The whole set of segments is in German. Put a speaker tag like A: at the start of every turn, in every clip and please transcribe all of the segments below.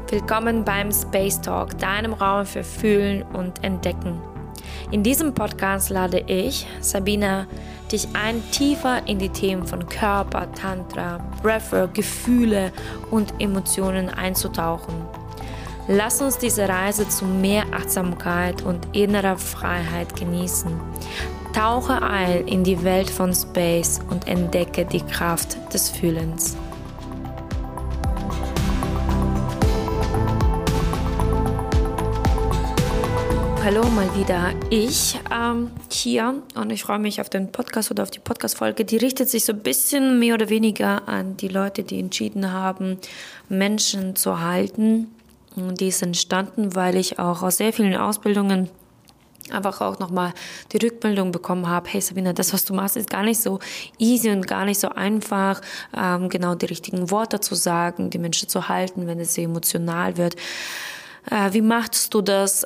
A: Willkommen beim Space Talk, deinem Raum für Fühlen und Entdecken. In diesem Podcast lade ich, Sabina, dich ein, tiefer in die Themen von Körper, Tantra, Breathwork, Gefühle und Emotionen einzutauchen. Lass uns diese Reise zu mehr Achtsamkeit und innerer Freiheit genießen. Tauche ein in die Welt von Space und entdecke die Kraft des Fühlens. Hallo mal wieder, ich hier und ich freue mich auf den Podcast oder auf die Podcast-Folge. Die richtet sich so ein bisschen mehr oder weniger an die Leute, die entschieden haben, Menschen zu halten. Die ist entstanden, weil ich auch aus sehr vielen Ausbildungen einfach auch nochmal die Rückmeldung bekommen habe, hey Sabina, das, was du machst, ist gar nicht so easy und gar nicht so einfach, genau die richtigen Worte zu sagen, die Menschen zu halten, wenn es sehr emotional wird. Wie machst du das?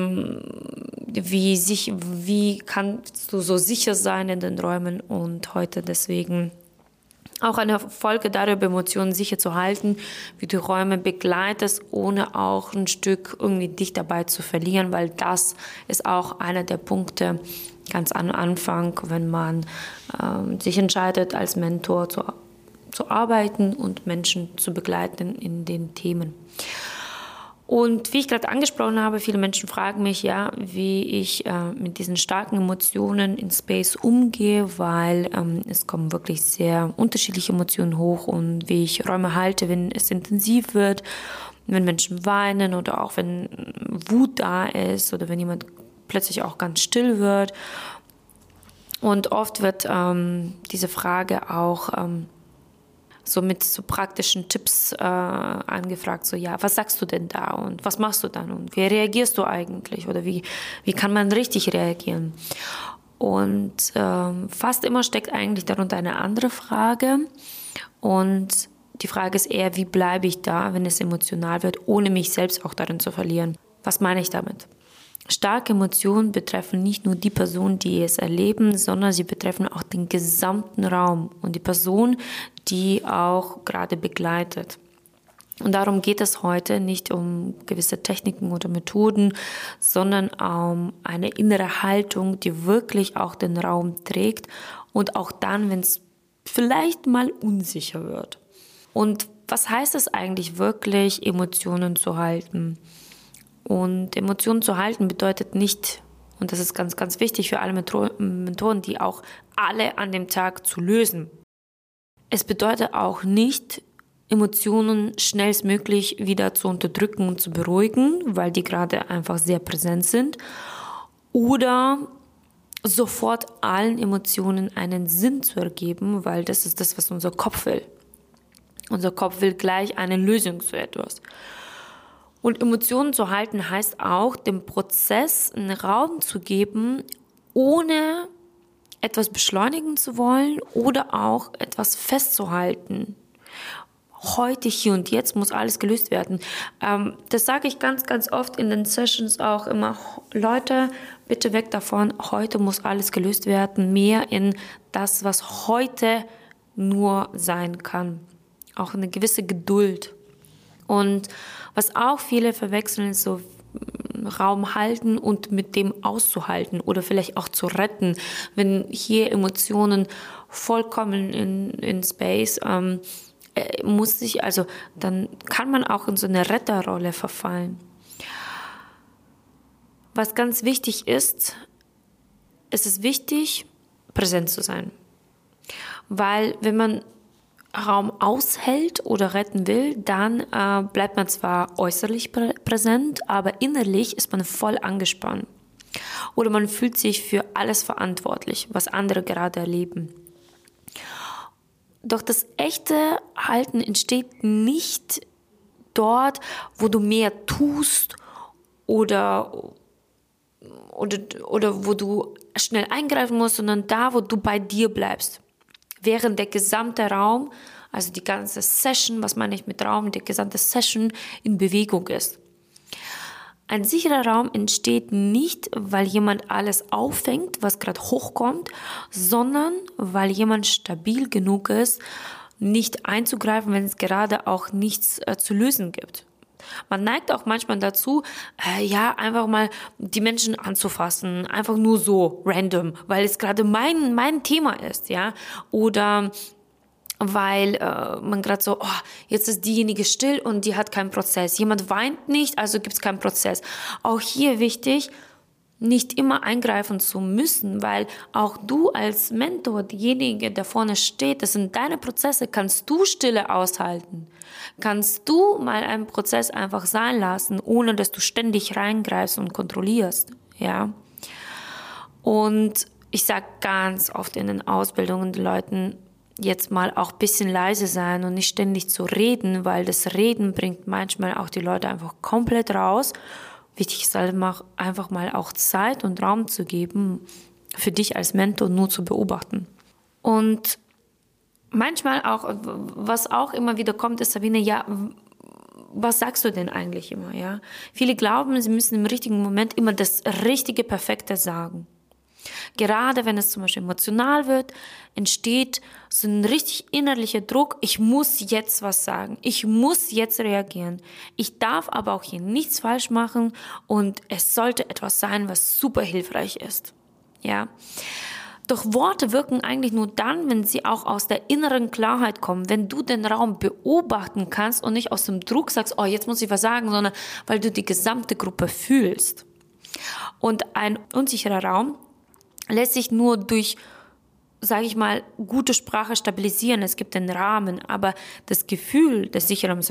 A: Wie kannst du so sicher sein in den Räumen? Und heute deswegen auch eine Folge darüber, Emotionen sicher zu halten, wie du Räume begleitest, ohne auch ein Stück irgendwie dich dabei zu verlieren, weil das ist auch einer der Punkte ganz am Anfang, wenn man sich entscheidet, als Mentor zu arbeiten und Menschen zu begleiten in den Themen. Und wie ich gerade angesprochen habe, viele Menschen fragen mich ja, wie ich mit diesen starken Emotionen in Space umgehe, weil es kommen wirklich sehr unterschiedliche Emotionen hoch und wie ich Räume halte, wenn es intensiv wird, wenn Menschen weinen oder auch wenn Wut da ist oder wenn jemand plötzlich auch ganz still wird. Und oft wird diese Frage auch so mit so praktischen Tipps angefragt, so ja, was sagst du denn da und was machst du dann und wie reagierst du eigentlich oder wie kann man richtig reagieren? Und fast immer steckt eigentlich darunter eine andere Frage und die Frage ist eher, wie bleibe ich da, wenn es emotional wird, ohne mich selbst auch darin zu verlieren? Was meine ich damit? Starke Emotionen betreffen nicht nur die Person, die es erleben, sondern sie betreffen auch den gesamten Raum und die Person, die auch gerade begleitet. Und darum geht es heute nicht um gewisse Techniken oder Methoden, sondern um eine innere Haltung, die wirklich auch den Raum trägt und auch dann, wenn es vielleicht mal unsicher wird. Und was heißt es eigentlich wirklich, Emotionen zu halten? Und Emotionen zu halten bedeutet nicht, und das ist ganz, ganz wichtig für alle Mentoren, die auch alle an dem Tag zu lösen. Es bedeutet auch nicht, Emotionen schnellstmöglich wieder zu unterdrücken und zu beruhigen, weil die gerade einfach sehr präsent sind. Oder sofort allen Emotionen einen Sinn zu ergeben, weil das ist das, was unser Kopf will. Unser Kopf will gleich eine Lösung zu etwas. Und Emotionen zu halten heißt auch, dem Prozess einen Raum zu geben, ohne etwas beschleunigen zu wollen oder auch etwas festzuhalten. Heute, hier und jetzt muss alles gelöst werden. Das sage ich ganz, ganz oft in den Sessions auch immer. Leute, bitte weg davon. Heute muss alles gelöst werden. Mehr in das, was heute nur sein kann. Auch eine gewisse Geduld. Und was auch viele verwechseln, ist so Raum halten und mit dem auszuhalten oder vielleicht auch zu retten. Wenn hier Emotionen vollkommen in Space dann kann man auch in so eine Retterrolle verfallen. Was ganz wichtig ist, es ist wichtig, präsent zu sein. Weil wenn man Raum aushält oder retten will, dann bleibt man zwar äußerlich präsent, aber innerlich ist man voll angespannt. Oder man fühlt sich für alles verantwortlich, was andere gerade erleben. Doch das echte Halten entsteht nicht dort, wo du mehr tust oder wo du schnell eingreifen musst, sondern da, wo du bei dir bleibst. Während der gesamte Raum, also die ganze Session, was meine ich mit Raum, die gesamte Session in Bewegung ist. Ein sicherer Raum entsteht nicht, weil jemand alles auffängt, was gerade hochkommt, sondern weil jemand stabil genug ist, nicht einzugreifen, wenn es gerade auch nichts zu lösen gibt. Man neigt auch manchmal dazu, einfach mal die Menschen anzufassen, einfach nur so random, weil es gerade mein Thema ist, ja, oder weil man gerade so, jetzt ist diejenige still und die hat keinen Prozess. Jemand weint nicht, also gibt es keinen Prozess. Auch hier wichtig, nicht immer eingreifen zu müssen, weil auch du als Mentor, diejenige, der vorne steht, das sind deine Prozesse, kannst du Stille aushalten. Kannst du mal einen Prozess einfach sein lassen, ohne dass du ständig reingreifst und kontrollierst, ja. Und ich sage ganz oft in den Ausbildungen den Leuten, jetzt mal auch ein bisschen leise sein und nicht ständig zu reden, weil das Reden bringt manchmal auch die Leute einfach komplett raus. Wichtig ist halt einfach mal auch Zeit und Raum zu geben, für dich als Mentor nur zu beobachten. Und manchmal auch, was auch immer wieder kommt, ist, Sabine, ja, was sagst du denn eigentlich immer, ja? Viele glauben, sie müssen im richtigen Moment immer das richtige, Perfekte sagen. Gerade wenn es zum Beispiel emotional wird, entsteht so ein richtig innerlicher Druck, ich muss jetzt was sagen, ich muss jetzt reagieren. Ich darf aber auch hier nichts falsch machen und es sollte etwas sein, was super hilfreich ist. Ja. Doch Worte wirken eigentlich nur dann, wenn sie auch aus der inneren Klarheit kommen, wenn du den Raum beobachten kannst und nicht aus dem Druck sagst, jetzt muss ich was sagen, sondern weil du die gesamte Gruppe fühlst. Und ein unsicherer Raum lässt sich nur durch, sage ich mal, gute Sprache stabilisieren. Es gibt den Rahmen, aber das Gefühl des sicheren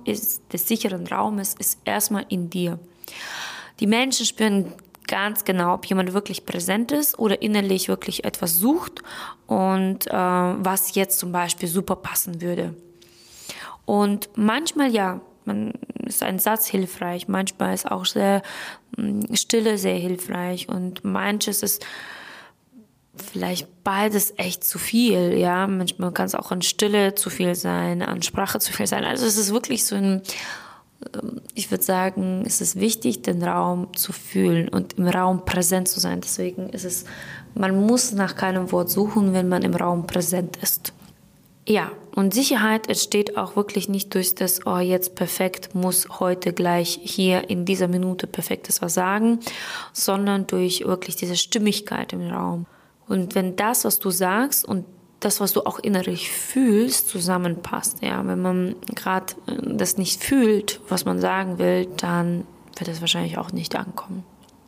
A: Raumes ist erstmal in dir. Die Menschen spüren ganz genau, ob jemand wirklich präsent ist oder innerlich wirklich etwas sucht und was jetzt zum Beispiel super passen würde. Und manchmal ist ein Satz hilfreich, manchmal ist auch Stille sehr hilfreich und manches ist vielleicht beides echt zu viel, ja. Manchmal kann es auch an Stille zu viel sein, an Sprache zu viel sein. Also es ist wirklich so ich würde sagen, es ist wichtig, den Raum zu fühlen und im Raum präsent zu sein. Deswegen man muss nach keinem Wort suchen, wenn man im Raum präsent ist. Ja, und Sicherheit entsteht auch wirklich nicht durch das, jetzt perfekt, muss heute gleich hier in dieser Minute perfektes was sagen, sondern durch wirklich diese Stimmigkeit im Raum. Und wenn das, was du sagst und das, was du auch innerlich fühlst, zusammenpasst, ja, wenn man gerade das nicht fühlt, was man sagen will, dann wird es wahrscheinlich auch nicht ankommen.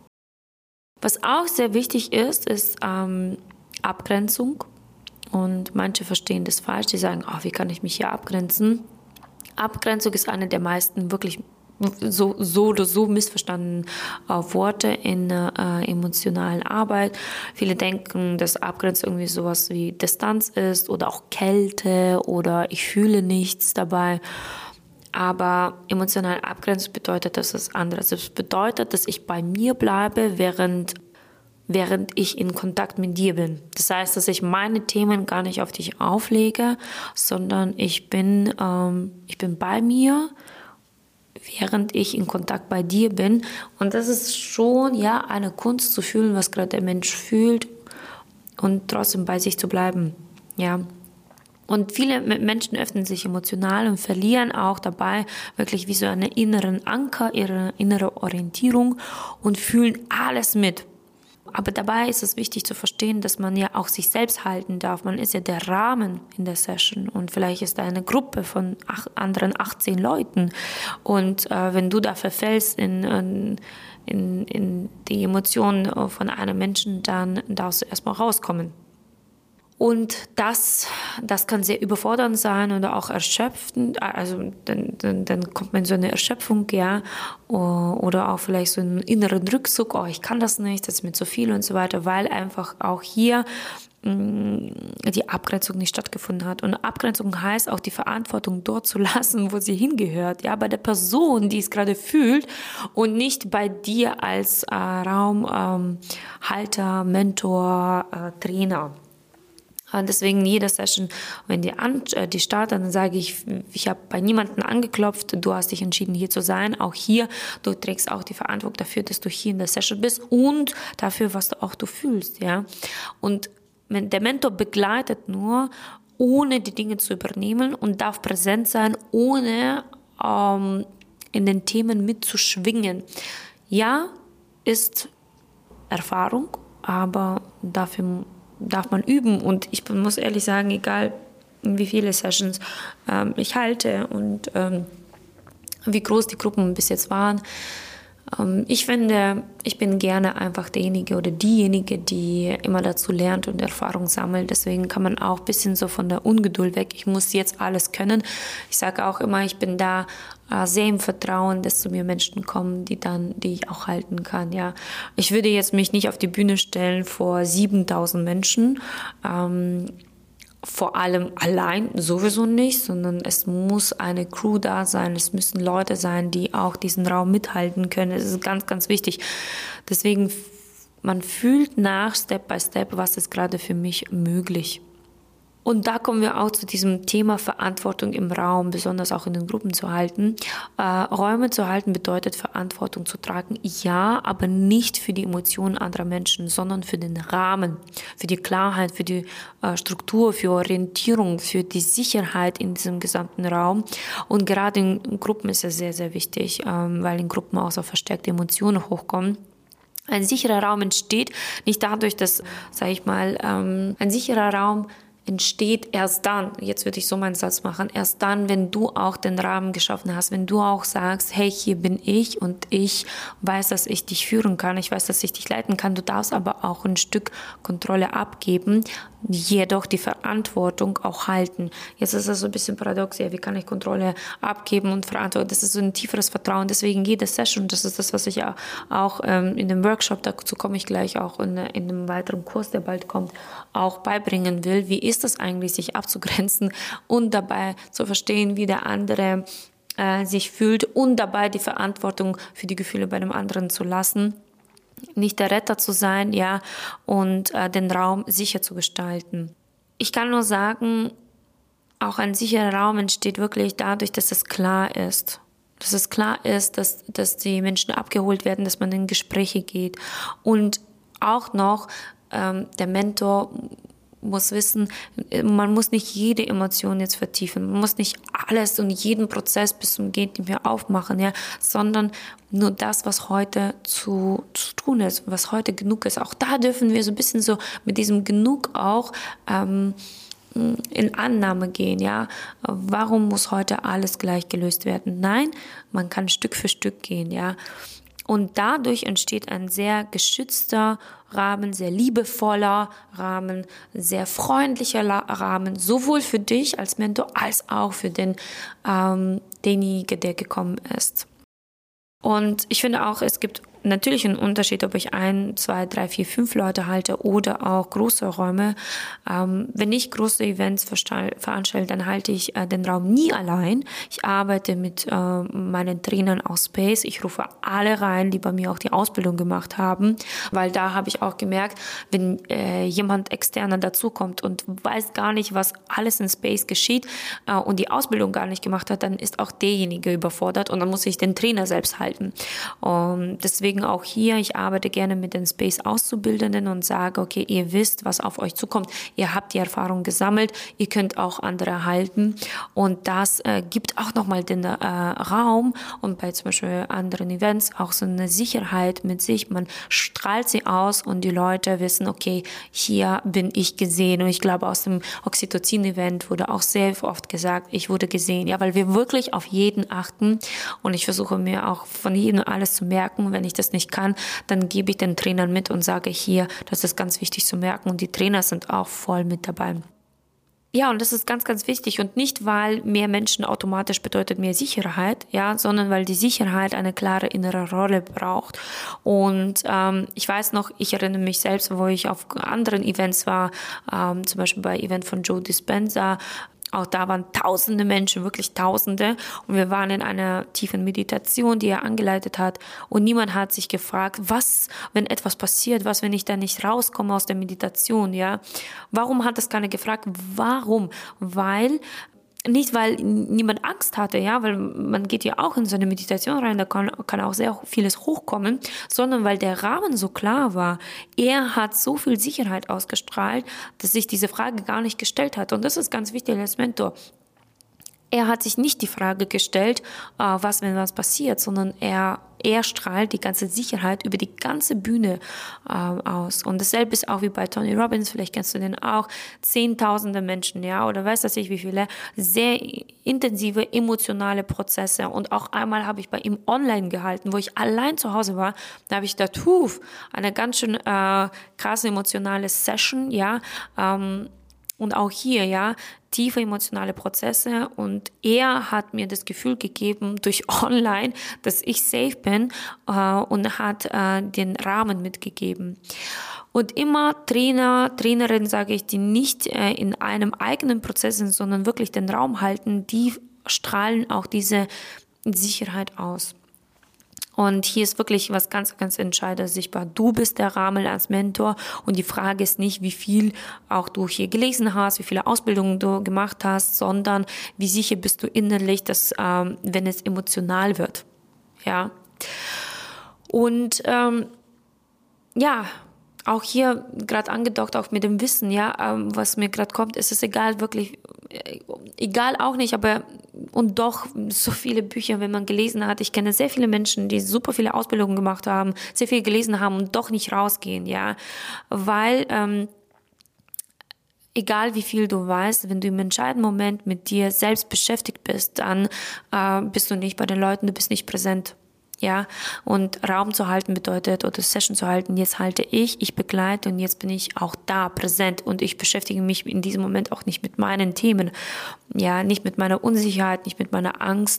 A: Was auch sehr wichtig ist Abgrenzung. Und manche verstehen das falsch, die sagen, wie kann ich mich hier abgrenzen? Abgrenzung ist eine der meisten wirklich so oder so missverstandenen Worte in emotionalen Arbeit. Viele denken, dass Abgrenzung irgendwie sowas wie Distanz ist oder auch Kälte oder ich fühle nichts dabei. Aber emotionale Abgrenzung bedeutet, dass es anderes. Es bedeutet, dass ich bei mir bleibe, während ich in Kontakt mit dir bin. Das heißt, dass ich meine Themen gar nicht auf dich auflege, sondern ich bin bei mir, während ich in Kontakt bei dir bin. Und das ist schon eine Kunst zu fühlen, was gerade der Mensch fühlt und trotzdem bei sich zu bleiben. Ja. Und viele Menschen öffnen sich emotional und verlieren auch dabei wirklich wie so einen inneren Anker, ihre innere Orientierung und fühlen alles mit. Aber dabei ist es wichtig zu verstehen, dass man ja auch sich selbst halten darf. Man ist ja der Rahmen in der Session und vielleicht ist da eine Gruppe von anderen 18 Leuten. Und wenn du da verfällst in die Emotionen von einem Menschen, dann darfst du erstmal rauskommen. Und das kann sehr überfordernd sein oder auch erschöpfend, also dann kommt man in so eine Erschöpfung, ja, oder auch vielleicht so einen inneren Rückzug, ich kann das nicht, das ist mir zu viel und so weiter, weil einfach auch hier die Abgrenzung nicht stattgefunden hat. Und Abgrenzung heißt auch die Verantwortung dort zu lassen, wo sie hingehört, ja, bei der Person, die es gerade fühlt und nicht bei dir als Raumhalter, Mentor, Trainer. Deswegen in jeder Session, wenn die startet, dann sage ich habe bei niemandem angeklopft, du hast dich entschieden, hier zu sein. Auch hier, du trägst auch die Verantwortung dafür, dass du hier in der Session bist und dafür, was du fühlst. Ja? Und der Mentor begleitet nur, ohne die Dinge zu übernehmen und darf präsent sein, ohne in den Themen mitzuschwingen. Ja, ist Erfahrung, aber dafür darf man üben. Und ich muss ehrlich sagen, egal wie viele Sessions ich halte und wie groß die Gruppen bis jetzt waren, ich finde, ich bin gerne einfach derjenige oder diejenige, die immer dazu lernt und Erfahrung sammelt. Deswegen kann man auch ein bisschen so von der Ungeduld weg. Ich muss jetzt alles können. Ich sage auch immer, ich bin da sehr im Vertrauen, dass zu mir Menschen kommen, die ich auch halten kann. Ja, ich würde jetzt mich nicht auf die Bühne stellen vor 7.000 Menschen. Vor allem allein sowieso nicht, sondern es muss eine Crew da sein, es müssen Leute sein, die auch diesen Raum mithalten können. Das ist ganz, ganz wichtig. Deswegen, man fühlt nach Step by Step, was ist gerade für mich möglich. Und da kommen wir auch zu diesem Thema Verantwortung im Raum, besonders auch in den Gruppen zu halten. Räume zu halten bedeutet Verantwortung zu tragen, ja, aber nicht für die Emotionen anderer Menschen, sondern für den Rahmen, für die Klarheit, für die Struktur, für Orientierung, für die Sicherheit in diesem gesamten Raum. Und gerade in Gruppen ist es sehr, sehr wichtig, weil in Gruppen auch so verstärkte Emotionen hochkommen. Ein sicherer Raum entsteht nicht dadurch, dass, sage ich mal, ein sicherer Raum entsteht erst dann, jetzt würde ich so meinen Satz machen, erst dann, wenn du auch den Rahmen geschaffen hast, wenn du auch sagst, hey, hier bin ich und ich weiß, dass ich dich führen kann, ich weiß, dass ich dich leiten kann, du darfst aber auch ein Stück Kontrolle abgeben, jedoch die Verantwortung auch halten. Jetzt ist das so ein bisschen paradox, ja, wie kann ich Kontrolle abgeben und Verantwortung, das ist so ein tieferes Vertrauen, deswegen jede Session, das ist das, was ich auch in dem Workshop, dazu komme ich gleich auch in einem weiteren Kurs, der bald kommt, auch beibringen will, wie ist es eigentlich, sich abzugrenzen und dabei zu verstehen, wie der andere sich fühlt und dabei die Verantwortung für die Gefühle bei dem anderen zu lassen, nicht der Retter zu sein, ja, und den Raum sicher zu gestalten. Ich kann nur sagen, auch ein sicherer Raum entsteht wirklich dadurch, dass es klar ist. Dass es klar ist, dass die Menschen abgeholt werden, dass man in Gespräche geht. Und auch noch, der Mentor muss wissen, man muss nicht jede Emotion jetzt vertiefen, man muss nicht alles und jeden Prozess bis zum Geht nicht mehr aufmachen, ja, sondern nur das, was heute zu tun ist, was heute genug ist. Auch da dürfen wir so ein bisschen so mit diesem Genug auch in Annahme gehen, ja. Warum muss heute alles gleich gelöst werden? Nein, man kann Stück für Stück gehen, ja. Und dadurch entsteht ein sehr geschützter Rahmen, sehr liebevoller Rahmen, sehr freundlicher Rahmen, sowohl für dich als Mentor als auch für denjenigen, der gekommen ist. Und ich finde auch, es gibt natürlich einen Unterschied, ob ich 1, 2, 3, 4, 5 Leute halte oder auch große Räume. Wenn ich große Events veranstalte, dann halte ich den Raum nie allein. Ich arbeite mit meinen Trainern aus Space. Ich rufe alle rein, die bei mir auch die Ausbildung gemacht haben, weil da habe ich auch gemerkt, wenn jemand externer dazukommt und weiß gar nicht, was alles in Space geschieht und die Ausbildung gar nicht gemacht hat, dann ist auch derjenige überfordert und dann muss ich den Trainer selbst halten. Deswegen auch hier, ich arbeite gerne mit den Space-Auszubildenden und sage, okay, ihr wisst, was auf euch zukommt. Ihr habt die Erfahrung gesammelt, ihr könnt auch andere halten und das gibt auch nochmal den Raum und bei zum Beispiel anderen Events auch so eine Sicherheit mit sich. Man strahlt sie aus und die Leute wissen, okay, hier bin ich gesehen. Und ich glaube, aus dem Oxytocin-Event wurde auch sehr oft gesagt, ich wurde gesehen. Ja, weil wir wirklich auf jeden achten und ich versuche mir auch von jedem alles zu merken. Wenn ich das nicht kann, dann gebe ich den Trainern mit und sage hier, das ist ganz wichtig zu merken und die Trainer sind auch voll mit dabei. Ja, und das ist ganz, ganz wichtig und nicht, weil mehr Menschen automatisch bedeutet mehr Sicherheit, ja, sondern weil die Sicherheit eine klare innere Rolle braucht. Und ich weiß noch, ich erinnere mich selbst, wo ich auf anderen Events war, zum Beispiel bei Event von Joe Dispenza. Auch da waren tausende Menschen, wirklich tausende. Und wir waren in einer tiefen Meditation, die er angeleitet hat. Und niemand hat sich gefragt, was, wenn etwas passiert, was, wenn ich da nicht rauskomme aus der Meditation, ja? Warum hat das keiner gefragt? Warum? Nicht, weil niemand Angst hatte, ja, weil man geht ja auch in so eine Meditation rein, da kann auch sehr vieles hochkommen, sondern weil der Rahmen so klar war. Er hat so viel Sicherheit ausgestrahlt, dass sich diese Frage gar nicht gestellt hat. Und das ist ganz wichtig als Mentor. er hat sich nicht die Frage gestellt, was, wenn was passiert, sondern er strahlt die ganze Sicherheit über die ganze Bühne aus. Und dasselbe ist auch wie bei Tony Robbins, vielleicht kennst du den auch, Zehntausende Menschen, ja, oder weiß das ich wie viele, sehr intensive emotionale Prozesse. Und auch einmal habe ich bei ihm online gehalten, wo ich allein zu Hause war, da habe ich gedacht, eine ganz schön krasse emotionale Session, ja, und auch hier, ja, tiefe emotionale Prozesse, und er hat mir das Gefühl gegeben durch online, dass ich safe bin, und hat den Rahmen mitgegeben. Und immer Trainerinnen, sage ich, die nicht in einem eigenen Prozess sind, sondern wirklich den Raum halten, die strahlen auch diese Sicherheit aus. Und hier ist wirklich was ganz, ganz Entscheidendes sichtbar. Du bist der Rahmen als Mentor, und die Frage ist nicht, wie viel auch du hier gelesen hast, wie viele Ausbildungen du gemacht hast, sondern wie sicher bist du innerlich, dass wenn es emotional wird. Ja. Und auch hier gerade angedockt, auch mit dem Wissen, ja, was mir gerade kommt, ist es egal, wirklich, egal auch nicht, aber und doch so viele Bücher, wenn man gelesen hat. Ich kenne sehr viele Menschen, die super viele Ausbildungen gemacht haben, sehr viel gelesen haben und doch nicht rausgehen, ja, weil egal wie viel du weißt, wenn du im entscheidenden Moment mit dir selbst beschäftigt bist, dann bist du nicht bei den Leuten, du bist nicht präsent. Ja, und Raum zu halten bedeutet, oder Session zu halten, jetzt halte ich begleite, und jetzt bin ich auch da präsent, und ich beschäftige mich in diesem Moment auch nicht mit meinen Themen, ja, nicht mit meiner Unsicherheit, nicht mit meiner Angst,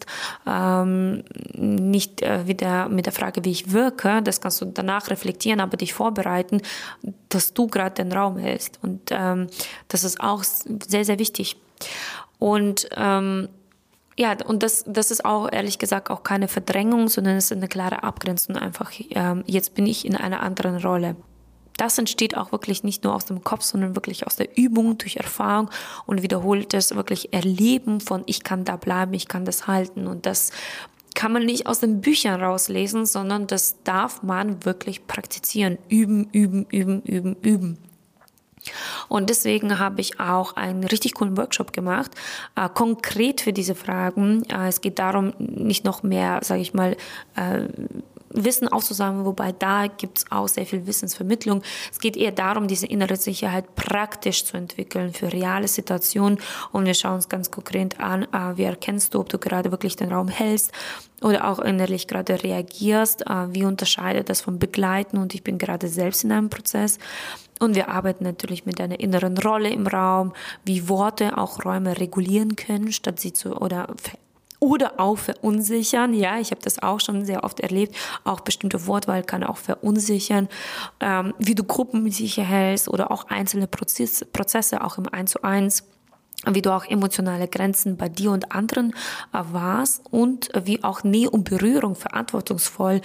A: nicht wieder mit der Frage, wie ich wirke. Das kannst du danach reflektieren, aber dich vorbereiten, dass du gerade den Raum hältst, und das ist auch sehr, sehr wichtig. Und ja, und das ist auch, ehrlich gesagt, auch keine Verdrängung, sondern es ist eine klare Abgrenzung einfach. Jetzt bin ich in einer anderen Rolle. Das entsteht auch wirklich nicht nur aus dem Kopf, sondern wirklich aus der Übung, durch Erfahrung und wiederholtes wirklich Erleben von, ich kann da bleiben, ich kann das halten. Und das kann man nicht aus den Büchern rauslesen, sondern das darf man wirklich praktizieren. Üben, üben, üben, üben, üben. Und deswegen habe ich auch einen richtig coolen Workshop gemacht, konkret für diese Fragen. Es geht darum, nicht noch mehr, sage ich mal, Wissen aufzusammeln, wobei da gibt es auch sehr viel Wissensvermittlung. Es geht eher darum, diese innere Sicherheit praktisch zu entwickeln für reale Situationen, und wir schauen uns ganz konkret an, wie erkennst du, ob du gerade wirklich den Raum hältst oder auch innerlich gerade reagierst, wie unterscheidet das vom Begleiten, und ich bin gerade selbst in einem Prozess. Und wir arbeiten natürlich mit einer inneren Rolle im Raum, wie Worte auch Räume regulieren können, statt sie zu oder auch verunsichern. Ja, ich habe das auch schon sehr oft erlebt. Auch bestimmte Wortwahl kann auch verunsichern. Wie du Gruppen sicher hältst oder auch einzelne Prozesse auch im 1:1. Wie du auch emotionale Grenzen bei dir und anderen wahrst, und wie auch Nähe und Berührung verantwortungsvoll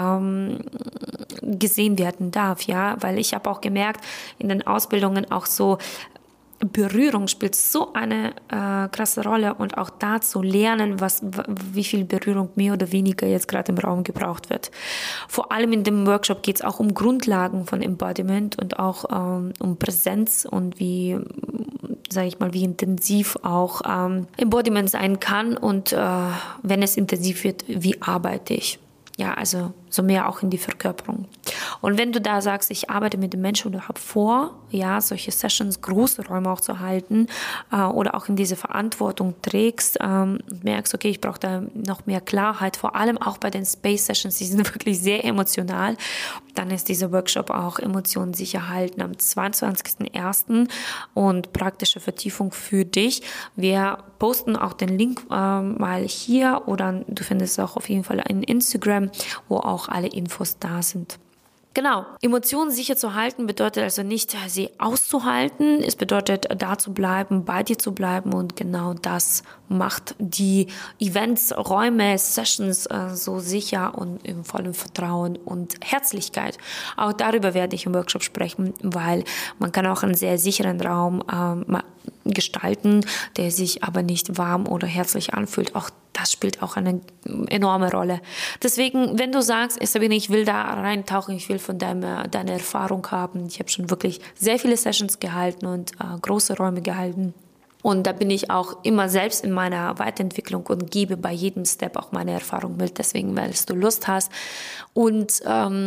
A: gesehen werden darf, ja, weil ich habe auch gemerkt in den Ausbildungen auch so, Berührung spielt so eine krasse Rolle, und auch da zu lernen, wie viel Berührung mehr oder weniger jetzt gerade im Raum gebraucht wird. Vor allem in dem Workshop geht es auch um Grundlagen von Embodiment und auch um Präsenz und wie, sage ich mal, wie intensiv auch Embodiment sein kann, und wenn es intensiv wird, wie arbeite ich? Ja, also so mehr auch in die Verkörperung. Und wenn du da sagst, ich arbeite mit den Menschen oder habe vor, ja, solche Sessions, große Räume auch zu halten oder auch in diese Verantwortung trägst, merkst, okay, ich brauche da noch mehr Klarheit, vor allem auch bei den Space Sessions, die sind wirklich sehr emotional, dann ist dieser Workshop auch Emotionen sicher halten am 22.01. und praktische Vertiefung für dich. Wir posten auch den Link mal hier, oder du findest es auch auf jeden Fall in Instagram, wo auch alle Infos da sind. Genau, Emotionen sicher zu halten bedeutet also nicht, sie auszuhalten. Es bedeutet, da zu bleiben, bei dir zu bleiben, und genau das macht die Events, Räume, Sessions so sicher und im vollen Vertrauen und Herzlichkeit. Auch darüber werde ich im Workshop sprechen, weil man kann auch einen sehr sicheren Raum gestalten, der sich aber nicht warm oder herzlich anfühlt. Auch das spielt auch eine enorme Rolle. Deswegen, wenn du sagst, Sabine, ich will da reintauchen, ich will von deiner Erfahrung haben. Ich habe schon wirklich sehr viele Sessions gehalten und große Räume gehalten. Und da bin ich auch immer selbst in meiner Weiterentwicklung und gebe bei jedem Step auch meine Erfahrung mit. Deswegen, weil du Lust hast und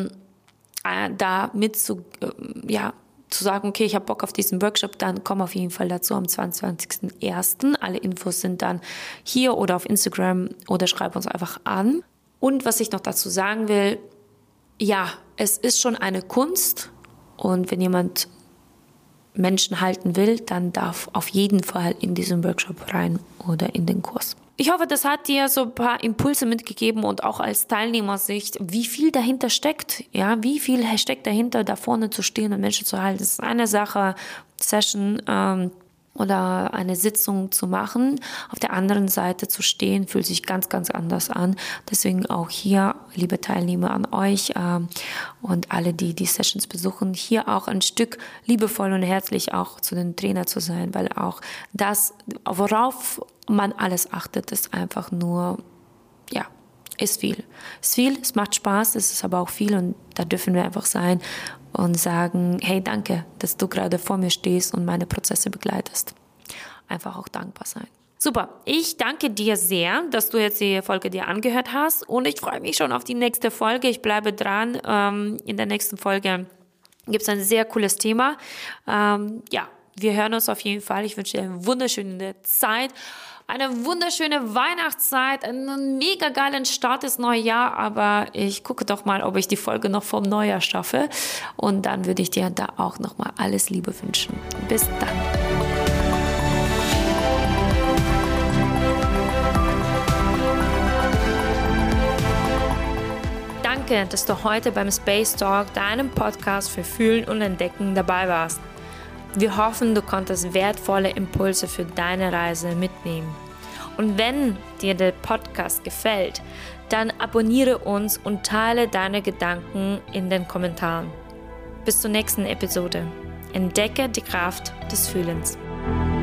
A: da zu sagen, okay, ich habe Bock auf diesen Workshop, dann komm auf jeden Fall dazu am 22.01. Alle Infos sind dann hier oder auf Instagram oder schreib uns einfach an. Und was ich noch dazu sagen will, ja, es ist schon eine Kunst und wenn jemand Menschen halten will, dann darf auf jeden Fall in diesen Workshop rein oder in den Kurs. Ich hoffe, das hat dir so ein paar Impulse mitgegeben und auch als Teilnehmersicht, wie viel dahinter steckt. Ja, wie viel steckt dahinter, da vorne zu stehen und Menschen zu halten. Das ist eine Sache, Session oder eine Sitzung zu machen. Auf der anderen Seite zu stehen, fühlt sich ganz, ganz anders an. Deswegen auch hier, liebe Teilnehmer, an euch und alle, die die Sessions besuchen, hier auch ein Stück liebevoll und herzlich auch zu den Trainer zu sein, weil auch das, worauf man alles achtet, ist einfach nur, ja, ist viel. Ist viel, es macht Spaß, es ist aber auch viel und da dürfen wir einfach sein und sagen, hey, danke, dass du gerade vor mir stehst und meine Prozesse begleitest. Einfach auch dankbar sein. Super, ich danke dir sehr, dass du jetzt die Folge dir angehört hast und ich freue mich schon auf die nächste Folge. Ich bleibe dran. In der nächsten Folge gibt es ein sehr cooles Thema. Wir hören uns auf jeden Fall. Ich wünsche dir eine wunderschöne Zeit. Eine wunderschöne Weihnachtszeit, einen mega geilen Start ins neue Jahr, aber ich gucke doch mal, ob ich die Folge noch vom Neujahr schaffe und dann würde ich dir da auch nochmal alles Liebe wünschen. Bis dann. Danke, dass du heute beim Space Talk, deinem Podcast für Fühlen und Entdecken dabei warst. Wir hoffen, du konntest wertvolle Impulse für deine Reise mitnehmen. Und wenn dir der Podcast gefällt, dann abonniere uns und teile deine Gedanken in den Kommentaren. Bis zur nächsten Episode. Entdecke die Kraft des Fühlens.